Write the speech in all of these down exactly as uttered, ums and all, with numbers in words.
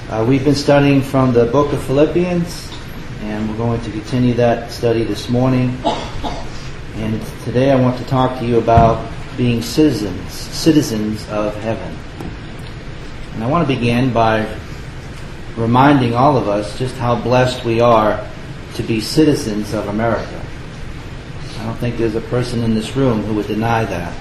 Uh, we've been studying from the book of Philippians, and we're going to continue that study this morning. And today I want to talk to you about being citizens, citizens of heaven. And I want to begin by reminding all of us just how blessed we are to be citizens of America. I don't think there's a person in this room who would deny that.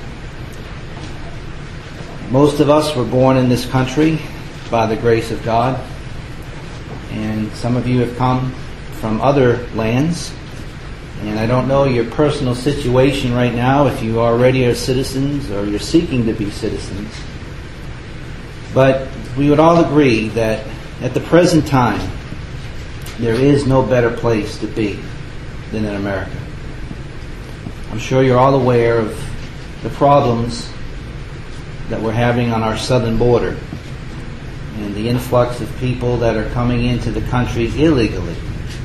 Most of us were born in this country by the grace of God, and some of you have come from other lands, and I don't know your personal situation right now, if you already are citizens or you're seeking to be citizens, but we would all agree that at the present time there is no better place to be than in America. I'm sure you're all aware of the problems that we're having on our southern border and the influx of people that are coming into the country illegally.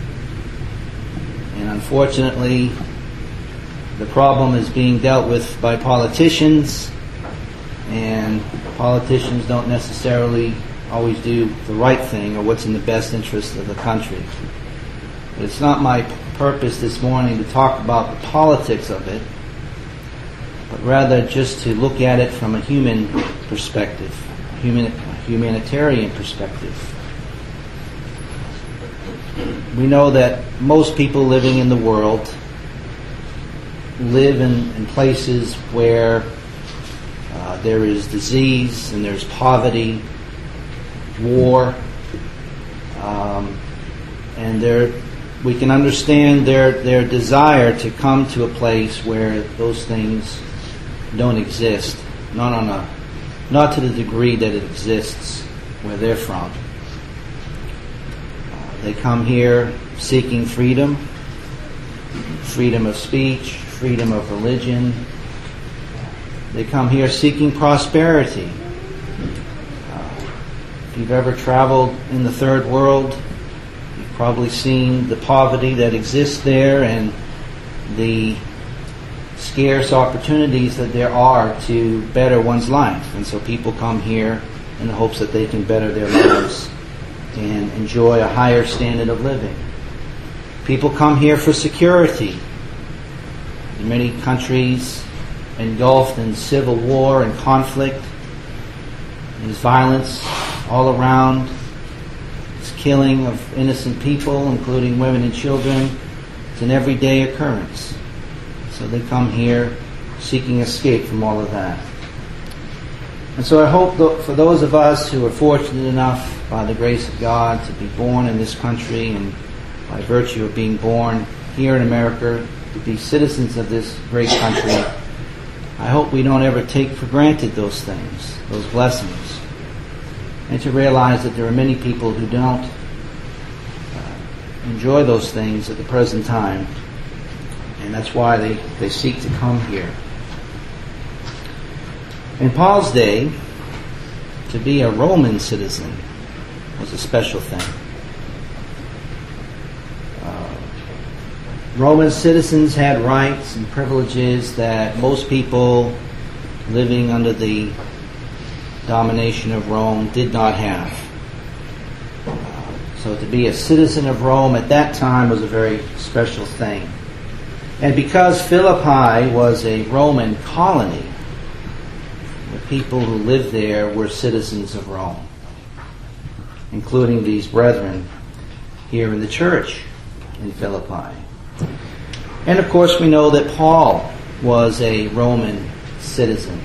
And unfortunately, the problem is being dealt with by politicians, and politicians don't necessarily always do the right thing or what's in the best interest of the country. But it's not my purpose this morning to talk about the politics of it, but rather just to look at it from a human perspective, human, humanitarian perspective. We know that most people living in the world live in, in places where uh, there is disease and there's poverty, war, um, and there we can understand their their desire to come to a place where those things don't exist, not on a, not to the degree that it exists where they're from. Uh, they come here seeking freedom, freedom of speech, freedom of religion. They come here seeking prosperity. Uh, if you've ever traveled in the third world, you've probably seen the poverty that exists there and the scarce opportunities that there are to better one's life. And so people come here in the hopes that they can better their lives and enjoy a higher standard of living. People come here for security. In many countries engulfed in civil war and conflict, there's violence all around. It's killing of innocent people, including women and children. It's an everyday occurrence. So they come here seeking escape from all of that. And so I hope that for those of us who are fortunate enough by the grace of God to be born in this country and by virtue of being born here in America to be citizens of this great country, I hope we don't ever take for granted those things, those blessings, and to realize that there are many people who don't uh, enjoy those things at the present time. And that's why they, they seek to come here. In Paul's day, to be a Roman citizen was a special thing. Uh, Roman citizens had rights and privileges that most people living under the domination of Rome did not have. Uh, so to be a citizen of Rome at that time was a very special thing. And because Philippi was a Roman colony, the people who lived there were citizens of Rome, including these brethren here in the church in Philippi. And of course we know that Paul was a Roman citizen.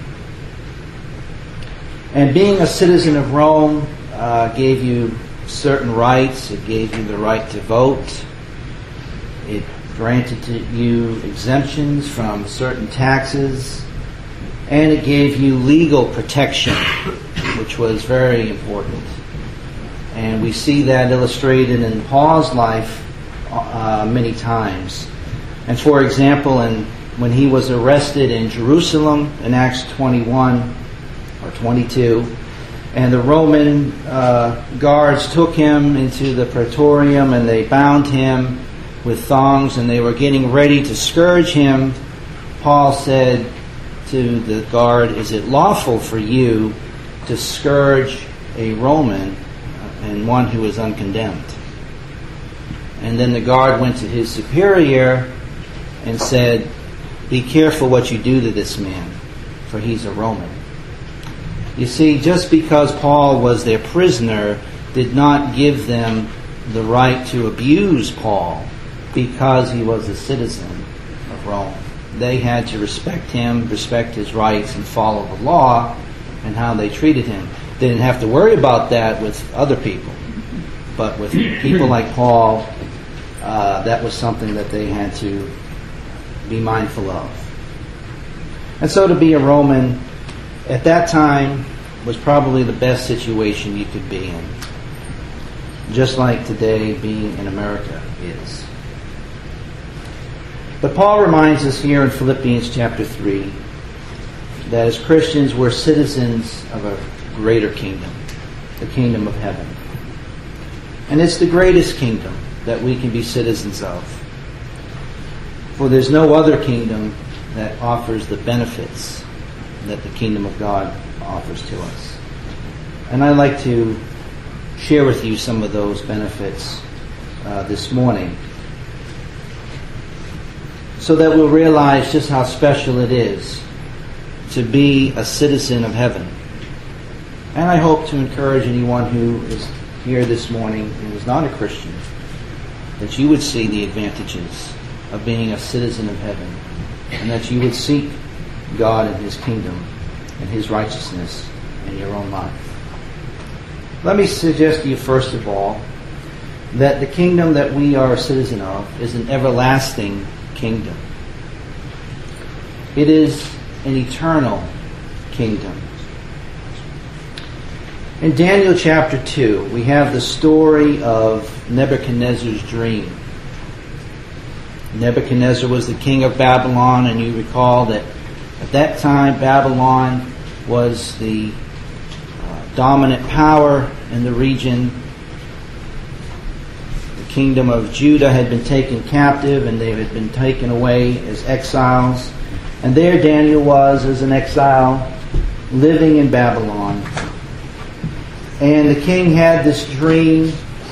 And being a citizen of Rome uh, gave you certain rights. It gave you the right to vote. It granted to you exemptions from certain taxes, and it gave you legal protection, which was very important. And we see that illustrated in Paul's life uh, many times. And for example, in, when he was arrested in Jerusalem in Acts twenty-one or twenty-two, and the Roman uh, guards took him into the praetorium and they bound him with thongs, and they were getting ready to scourge him, Paul said to the guard, "Is it lawful for you to scourge a Roman?" And and one who is uncondemned. And then the guard went to his superior and said, "Be careful what you do to this man, for he's a Roman." You see, just because Paul was their prisoner did not give them the right to abuse Paul because he was a citizen of Rome. They had to respect him, respect his rights, and follow the law and how they treated him. They didn't have to worry about that with other people. But with people like Paul, uh, that was something that they had to be mindful of. And so to be a Roman at that time was probably the best situation you could be in. Just like today being in America is. But Paul reminds us here in Philippians chapter three that as Christians we're citizens of a greater kingdom, the kingdom of heaven. And it's the greatest kingdom that we can be citizens of. For there's no other kingdom that offers the benefits that the kingdom of God offers to us. And I'd like to share with you some of those benefits uh, this morning, so that we'll realize just how special it is to be a citizen of heaven. And I hope to encourage anyone who is here this morning who is not a Christian, that you would see the advantages of being a citizen of heaven, and that you would seek God and His kingdom and His righteousness in your own life. Let me suggest to you first of all that the kingdom that we are a citizen of is an everlasting kingdom. It is an eternal kingdom. In Daniel chapter two, we have the story of Nebuchadnezzar's dream. Nebuchadnezzar was the king of Babylon, and you recall that at that time Babylon was the uh, dominant power in the region. The kingdom of Judah had been taken captive, and they had been taken away as exiles. And there Daniel was as an exile, living in Babylon. And the king had this dream,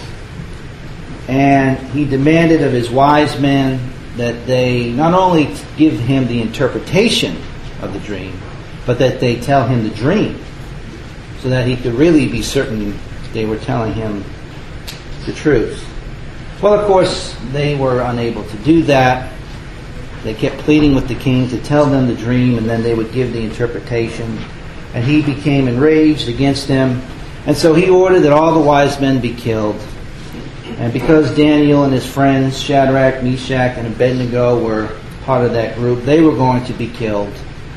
and he demanded of his wise men that they not only give him the interpretation of the dream, but that they tell him the dream, so that he could really be certain they were telling him the truth. Well, of course, they were unable to do that. They kept pleading with the king to tell them the dream, and then they would give the interpretation. And he became enraged against them. And so he ordered that all the wise men be killed. And because Daniel and his friends, Shadrach, Meshach, and Abednego, were part of that group, they were going to be killed.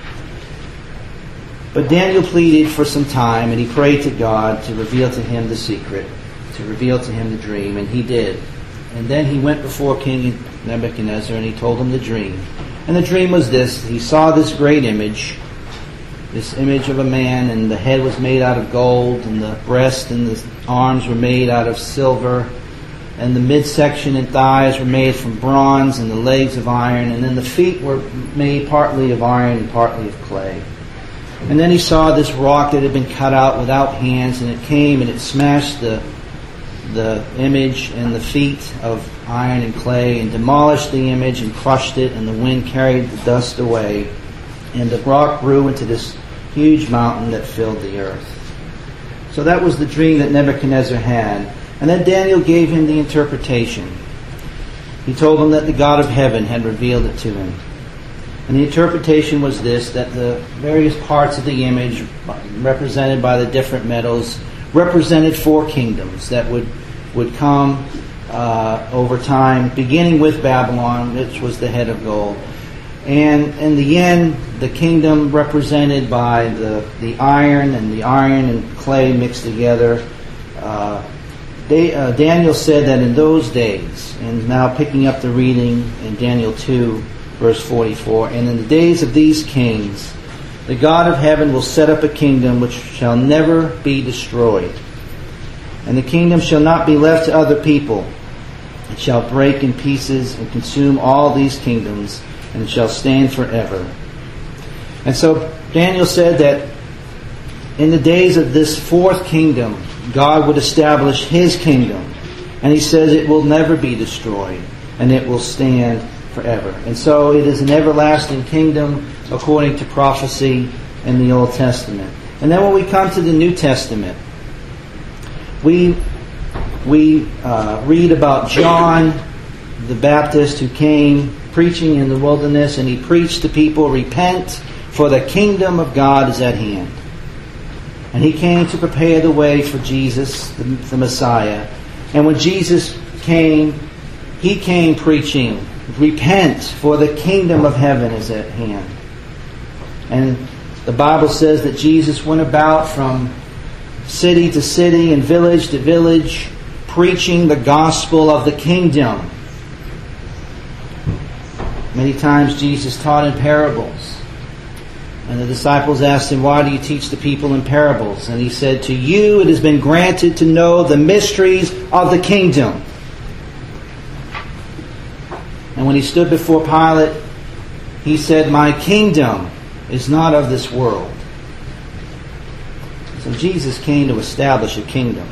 But Daniel pleaded for some time, and he prayed to God to reveal to him the secret, to reveal to him the dream, and he did. And then he went before King Nebuchadnezzar, and he told him the dream. And the dream was this: he saw this great image, this image of a man, and the head was made out of gold, and the breast and the arms were made out of silver, and the midsection and thighs were made from bronze, and the legs of iron, and then the feet were made partly of iron and partly of clay. And then he saw this rock that had been cut out without hands, and it came and it smashed the the image and the feet of iron and clay, and demolished the image and crushed it, and the wind carried the dust away, and the rock grew into this huge mountain that filled the earth. So that was the dream that Nebuchadnezzar had. And then Daniel gave him the interpretation. He told him that the God of heaven had revealed it to him. And the interpretation was this: that the various parts of the image, represented by the different metals, represented four kingdoms that would would come uh, over time, beginning with Babylon, which was the head of gold. And in the end, the kingdom represented by the, the iron and the iron and clay mixed together. Uh, they, uh, Daniel said that in those days, and now picking up the reading in Daniel two, verse forty-four, and in the days of these kings, the God of heaven will set up a kingdom which shall never be destroyed. And the kingdom shall not be left to other people. It shall break in pieces and consume all these kingdoms, and it shall stand forever. And so Daniel said that in the days of this fourth kingdom God would establish His kingdom. And He says it will never be destroyed, and it will stand forever. And so it is an everlasting kingdom according to prophecy in the Old Testament. And then when we come to the New Testament, we we uh, read about John the Baptist who came preaching in the wilderness, and he preached to people, repent, for the kingdom of God is at hand. And he came to prepare the way for Jesus, the, the Messiah. And when Jesus came, He came preaching, repent, for the kingdom of heaven is at hand. And the Bible says that Jesus went about from city to city and village to village, preaching the gospel of the kingdom. Many times Jesus taught in parables. And the disciples asked Him, why do you teach the people in parables? And He said, to you it has been granted to know the mysteries of the kingdom. And when He stood before Pilate, He said, my kingdom is not of this world. So Jesus came to establish a kingdom.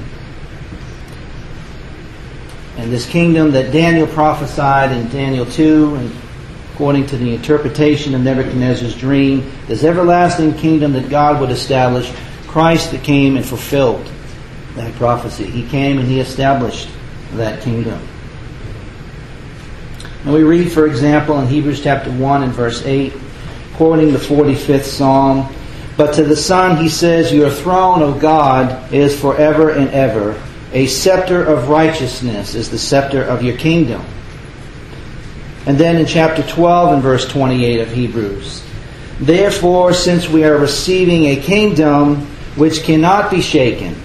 And this kingdom that Daniel prophesied in Daniel two, and according to the interpretation of Nebuchadnezzar's dream, this everlasting kingdom that God would establish, Christ that came and fulfilled that prophecy. He came and He established that kingdom. And we read, for example, in Hebrews chapter one and verse eight, quoting the forty-fifth Psalm, but to the Son He says, your throne, O God, is forever and ever. A scepter of righteousness is the scepter of your kingdom. And then in chapter twelve and verse twenty-eight of Hebrews, therefore, since we are receiving a kingdom which cannot be shaken,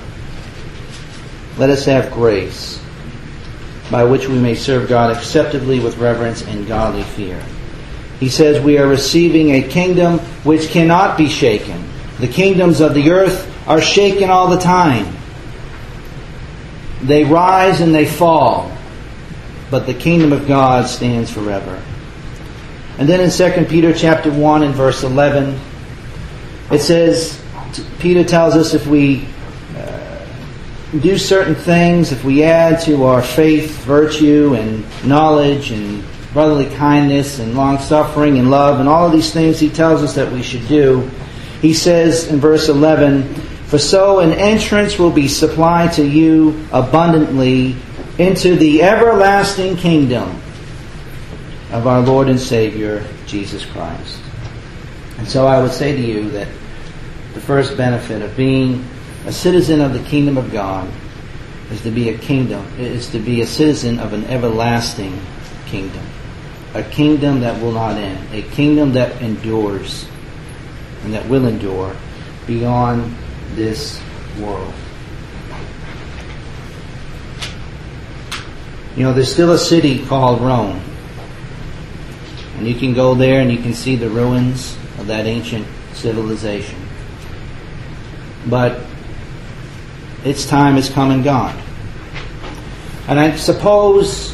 let us have grace, by which we may serve God acceptably with reverence and godly fear. He says we are receiving a kingdom which cannot be shaken. The kingdoms of the earth are shaken all the time. They rise and they fall. But the kingdom of God stands forever. And then in Second Peter chapter one and verse eleven, it says, Peter tells us if we uh, do certain things, if we add to our faith, virtue, and knowledge, and brotherly kindness, and long-suffering, and love, and all of these things he tells us that we should do, he says in verse eleven, for so an entrance will be supplied to you abundantly into the everlasting kingdom of our Lord and Savior, Jesus Christ. And so I would say to you that the first benefit of being a citizen of the kingdom of God is to be a kingdom, is to be a citizen of an everlasting kingdom. A kingdom that will not end. A kingdom that endures and that will endure beyond this world. You know, there's still a city called Rome. And you can go there and you can see the ruins of that ancient civilization. But its time has come and gone. And I suppose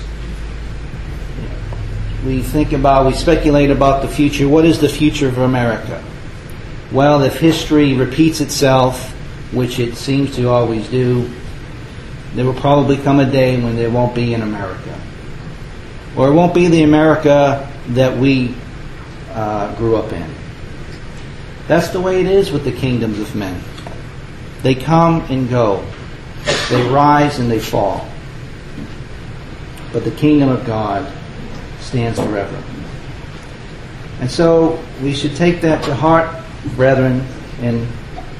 we think about, we speculate about the future. What is the future of America? Well, if history repeats itself, which it seems to always do, there will probably come a day when there won't be an America. Or it won't be the America that we uh, grew up in. That's the way it is with the kingdoms of men. They come and go. They rise and they fall. But the kingdom of God stands forever. And so we should take that to heart, brethren, and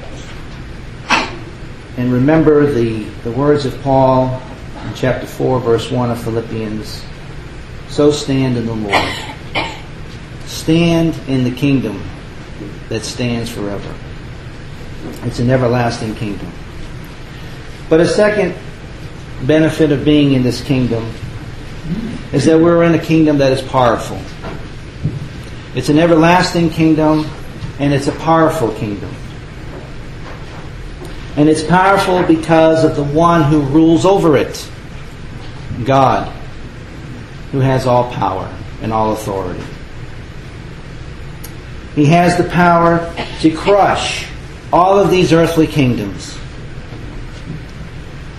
and remember the, the words of Paul in chapter four, verse one of Philippians. So stand in the Lord. Stand in the kingdom that stands forever. It's an everlasting kingdom. But a second benefit of being in this kingdom is that we're in a kingdom that is powerful. It's an everlasting kingdom, and it's a powerful kingdom. And it's powerful because of the one who rules over it, God, who has all power and all authority. He has the power to crush all of these earthly kingdoms.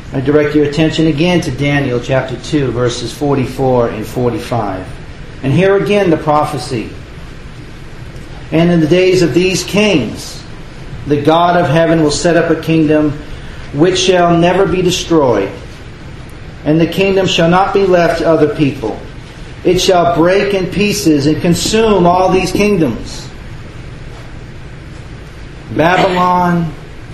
I direct your attention again to Daniel chapter two, verses forty-four and forty-five. And here again the prophecy. And in the days of these kings, the God of heaven will set up a kingdom which shall never be destroyed. And the kingdom shall not be left to other people. It shall break in pieces and consume all these kingdoms. Babylon,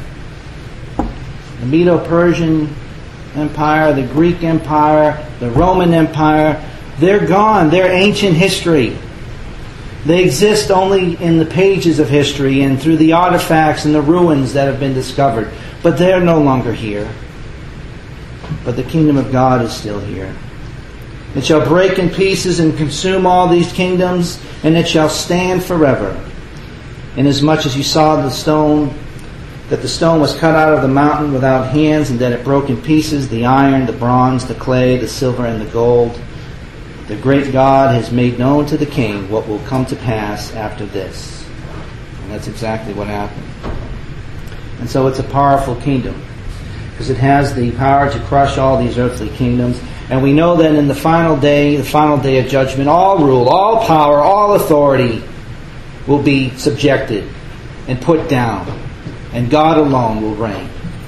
the Medo-Persian Empire, the Greek Empire, the Roman Empire, they're gone. They're ancient history. They exist only in the pages of history and through the artifacts and the ruins that have been discovered. But they're no longer here. But the kingdom of God is still here. It shall break in pieces and consume all these kingdoms, and it shall stand forever. Inasmuch as you saw the stone, that the stone was cut out of the mountain without hands, and that it broke in pieces the iron, the bronze, the clay, the silver, and the gold. The great God has made known to the king what will come to pass after this. And that's exactly what happened. And so it's a powerful kingdom, because it has the power to crush all these earthly kingdoms. And we know that in the final day, the final day of judgment, all rule, all power, all authority will be subjected and put down. And God alone will reign.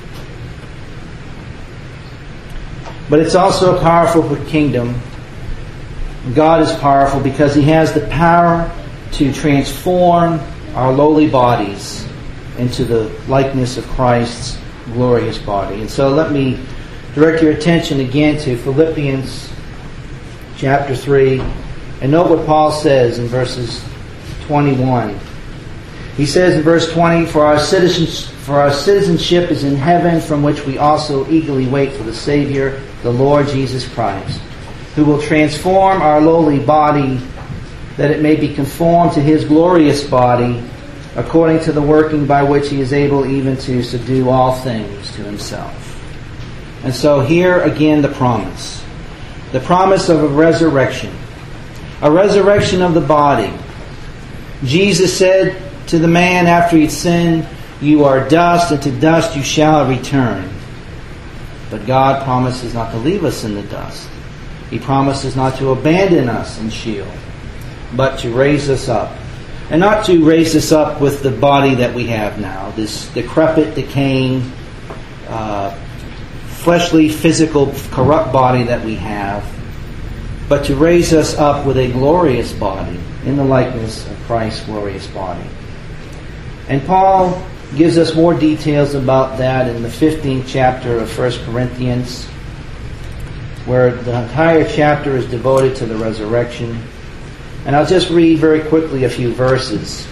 But it's also a powerful kingdom. God is powerful because He has the power to transform our lowly bodies into the likeness of Christ's glorious body. And so let me direct your attention again to Philippians chapter three. And note what Paul says in verses twenty-one. He says in verse twenty, For our citizens, for our citizenship is in heaven, from which we also eagerly wait for the Savior, the Lord Jesus Christ, who will transform our lowly body, that it may be conformed to His glorious body, according to the working by which He is able even to subdue all things to Himself. And so here again the promise. The promise of a resurrection. A resurrection of the body. Jesus said to the man after he'd sinned, You are dust, and to dust you shall return. But God promises not to leave us in the dust. He promises not to abandon us in Sheol, but to raise us up. And not to raise us up with the body that we have now, this decrepit, decaying, uh, fleshly, physical, corrupt body that we have, but to raise us up with a glorious body in the likeness of Christ's glorious body. And Paul gives us more details about that in the fifteenth chapter of First Corinthians, where the entire chapter is devoted to the resurrection. And I'll just read very quickly a few verses.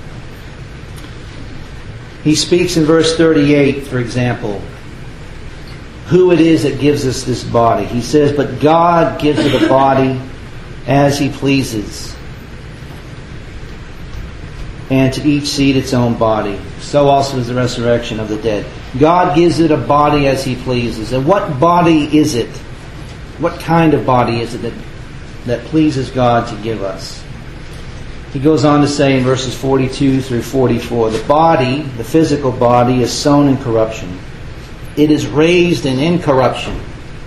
He speaks in verse thirty-eight, for example, who it is that gives us this body. He says, But God gives it a body as He pleases, and to each seed its own body. So also is the resurrection of the dead. God gives it a body as He pleases. And what body is it? What kind of body is it that, that pleases God to give us? He goes on to say in verses forty-two through forty-four, The body, the physical body, is sown in corruption. It is raised in incorruption.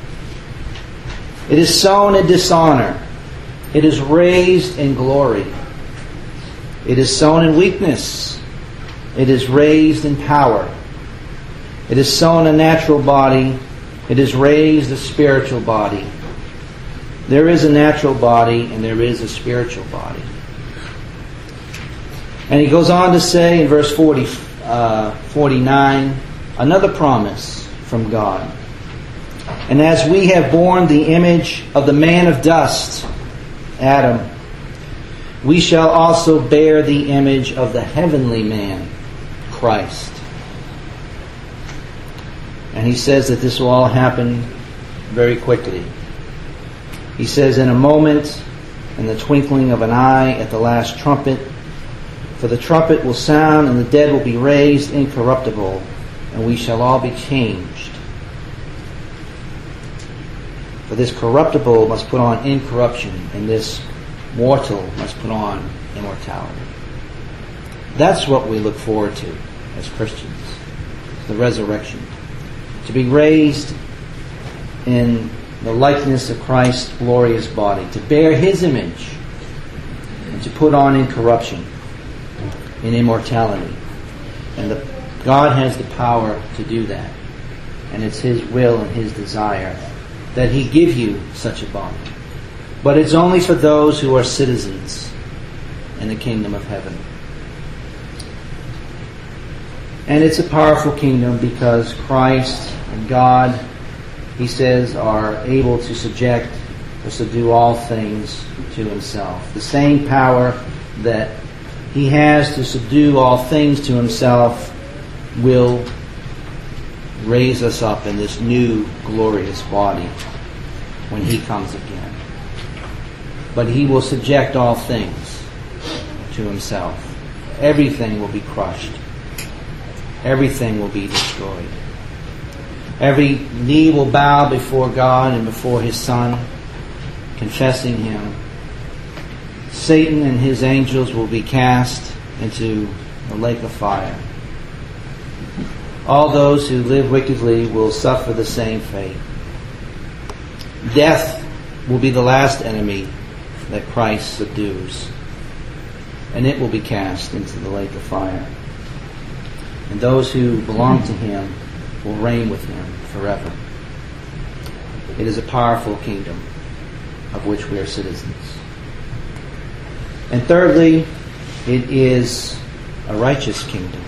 It is sown in dishonor. It is raised in glory. It is sown in weakness. It is raised in power. It is sown a natural body. It is raised a spiritual body. There is a natural body and there is a spiritual body. And he goes on to say in verse forty, uh, forty-nine, another promise from God. And as we have borne the image of the man of dust, Adam, we shall also bear the image of the heavenly man, Christ. And he says that this will all happen very quickly. He says, in a moment, in the twinkling of an eye, at the last trumpet, for the trumpet will sound, and the dead will be raised incorruptible, and we shall all be changed. For this corruptible must put on incorruption, and this mortal must put on immortality. That's what we look forward to as Christians, the resurrection. To be raised in the likeness of Christ's glorious body, to bear His image, and to put on incorruption and immortality. And the, God has the power to do that. And it's His will and His desire that He give you such a body. But it's only for those who are citizens in the kingdom of heaven. And it's a powerful kingdom because Christ and God, He says, are able to subject or subdue all things to Himself. The same power that He has to subdue all things to Himself will raise us up in this new glorious body when He comes again. But He will subject all things to Himself. Everything will be crushed. Everything will be destroyed. Every knee will bow before God and before His Son, confessing Him. Satan and his angels will be cast into the lake of fire. All those who live wickedly will suffer the same fate. Death will be the last enemy that Christ subdues, and it will be cast into the lake of fire. And those who belong to Him will reign with Him forever. It is a powerful kingdom of which we are citizens. And thirdly, it is a righteous kingdom.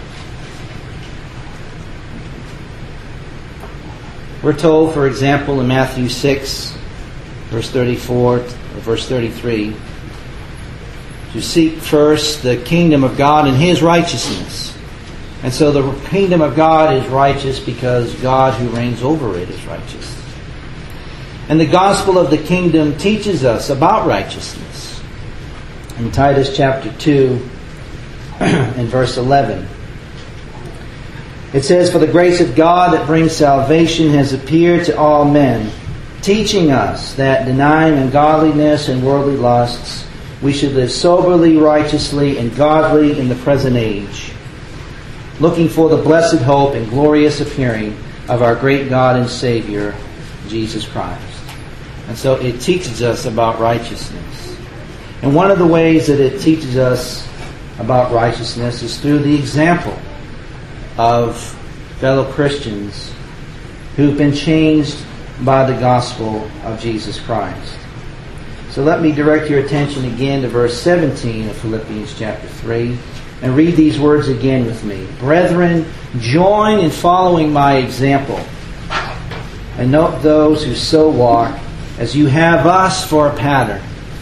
We're told, for example, in Matthew six, verse thirty-four, or verse thirty-three, to seek first the kingdom of God and His righteousness. And so the kingdom of God is righteous because God who reigns over it is righteous. And the gospel of the kingdom teaches us about righteousness. In Titus chapter two and verse eleven, it says, "For the grace of God that brings salvation has appeared to all men, teaching us that denying ungodliness and worldly lusts, we should live soberly, righteously, and godly in the present age, looking for the blessed hope and glorious appearing of our great God and Savior, Jesus Christ." And so it teaches us about righteousness. And one of the ways that it teaches us about righteousness is through the example of fellow Christians who've been changed by the gospel of Jesus Christ. So let me direct your attention again to verse seventeen of Philippians chapter three. And read these words again with me. "Brethren, join in following my example, and note those who so walk, as you have us for a pattern.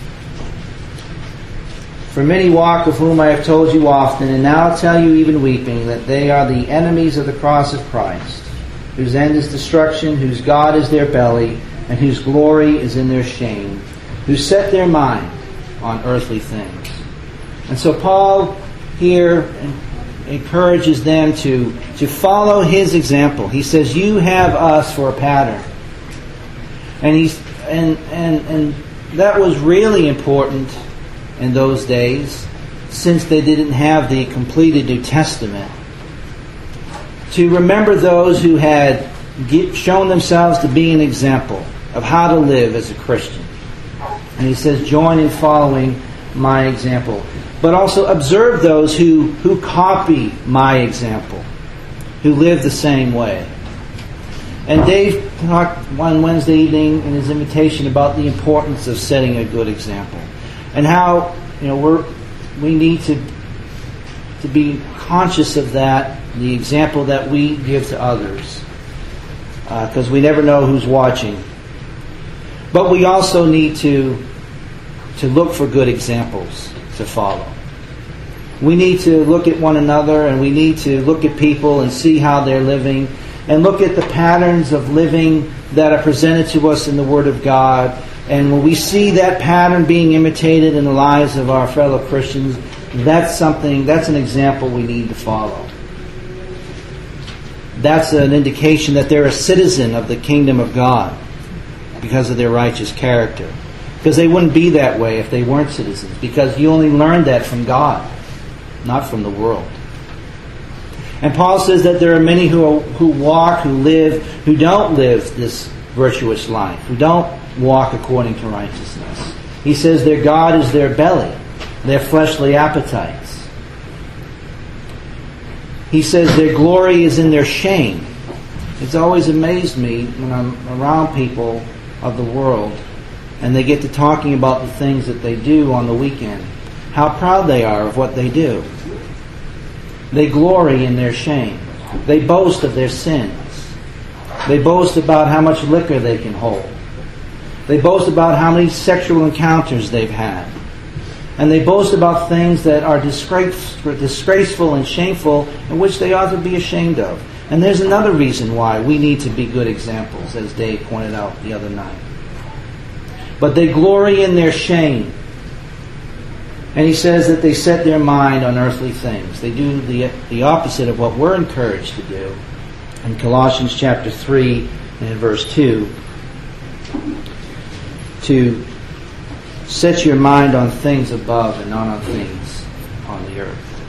For many walk, of whom I have told you often, and now tell you even weeping, that they are the enemies of the cross of Christ, whose end is destruction, whose God is their belly, and whose glory is in their shame, who set their mind on earthly things." And so Paul here encourages them to, to follow his example. He says, you have us for a pattern. And he's and and and that was really important in those days, since they didn't have the completed New Testament, to remember those who had shown themselves to be an example of how to live as a Christian. And he says, join in following my example. But also observe those who, who copy my example, who live the same way. And Dave talked one Wednesday evening in his invitation about the importance of setting a good example, and how, you know, we're we need to to be conscious of that, the example that we give to others, because uh, we never know who's watching. But we also need to to look for good examples to follow. We need to look at one another, and we need to look at people and see how they're living, and look at the patterns of living that are presented to us in the Word of God. And when we see that pattern being imitated in the lives of our fellow Christians, that's something, that's an example we need to follow. That's an indication that they're a citizen of the kingdom of God because of their righteous character. Because they wouldn't be that way if they weren't citizens. Because you only learned that from God, not from the world. And Paul says that there are many who are, who walk, who live, who don't live this virtuous life, who don't walk according to righteousness. He says their God is their belly, their fleshly appetites. He says their glory is in their shame. It's always amazed me when I'm around people of the world and they get to talking about the things that they do on the weekend, how proud they are of what they do. They glory in their shame. They boast of their sins. They boast about how much liquor they can hold. They boast about how many sexual encounters they've had. And they boast about things that are disgrace, disgraceful and shameful, and which they ought to be ashamed of. And there's another reason why we need to be good examples, as Dave pointed out the other night. But they glory in their shame. And he says that they set their mind on earthly things. They do the, the opposite of what we're encouraged to do. In Colossians chapter three and verse two, to set your mind on things above and not on things on the earth.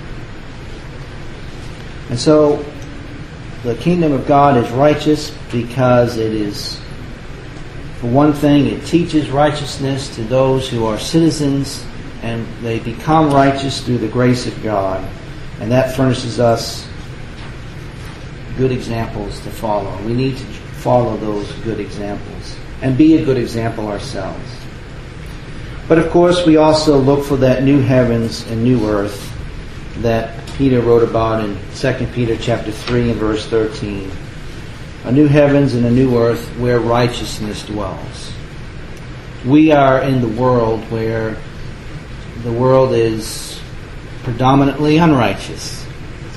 And so the kingdom of God is righteous because it is, for one thing, it teaches righteousness to those who are citizens, and they become righteous through the grace of God. And that furnishes us good examples to follow. We need to follow those good examples and be a good example ourselves. But of course, we also look for that new heavens and new earth that Peter wrote about in Second Peter chapter three and verse thirteen. A new heavens and a new earth where righteousness dwells. We are in the world where the world is predominantly unrighteous,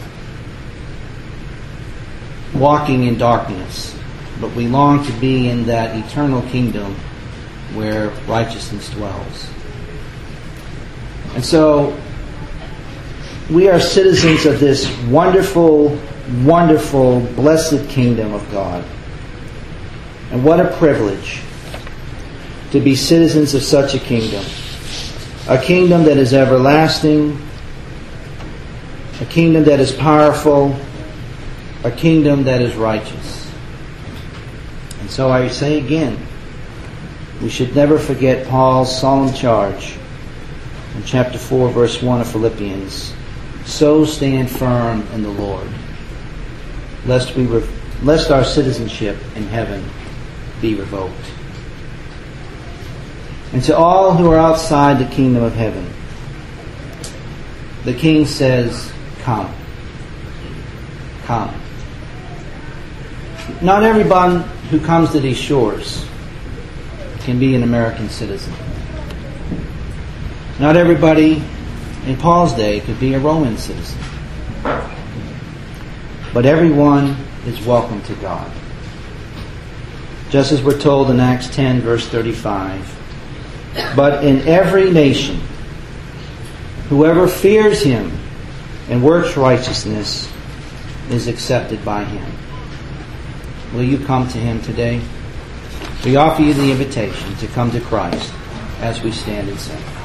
walking in darkness. But we long to be in that eternal kingdom where righteousness dwells. And so we are citizens of this wonderful, wonderful, blessed kingdom of God. And what a privilege to be citizens of such a kingdom. A kingdom that is everlasting, a kingdom that is powerful, a kingdom that is righteous. And so I say again, we should never forget Paul's solemn charge in chapter four, verse one of Philippians. So stand firm in the Lord, lest we re- lest our citizenship in heaven be revoked. And to all who are outside the kingdom of heaven, the King says, come. Come. Not everyone who comes to these shores can be an American citizen. Not everybody in Paul's day could be a Roman citizen. But everyone is welcome to God. Just as we're told in Acts ten, verse thirty-five. But in every nation, whoever fears him and works righteousness is accepted by him. Will you come to him today? We offer you the invitation to come to Christ as we stand and sing.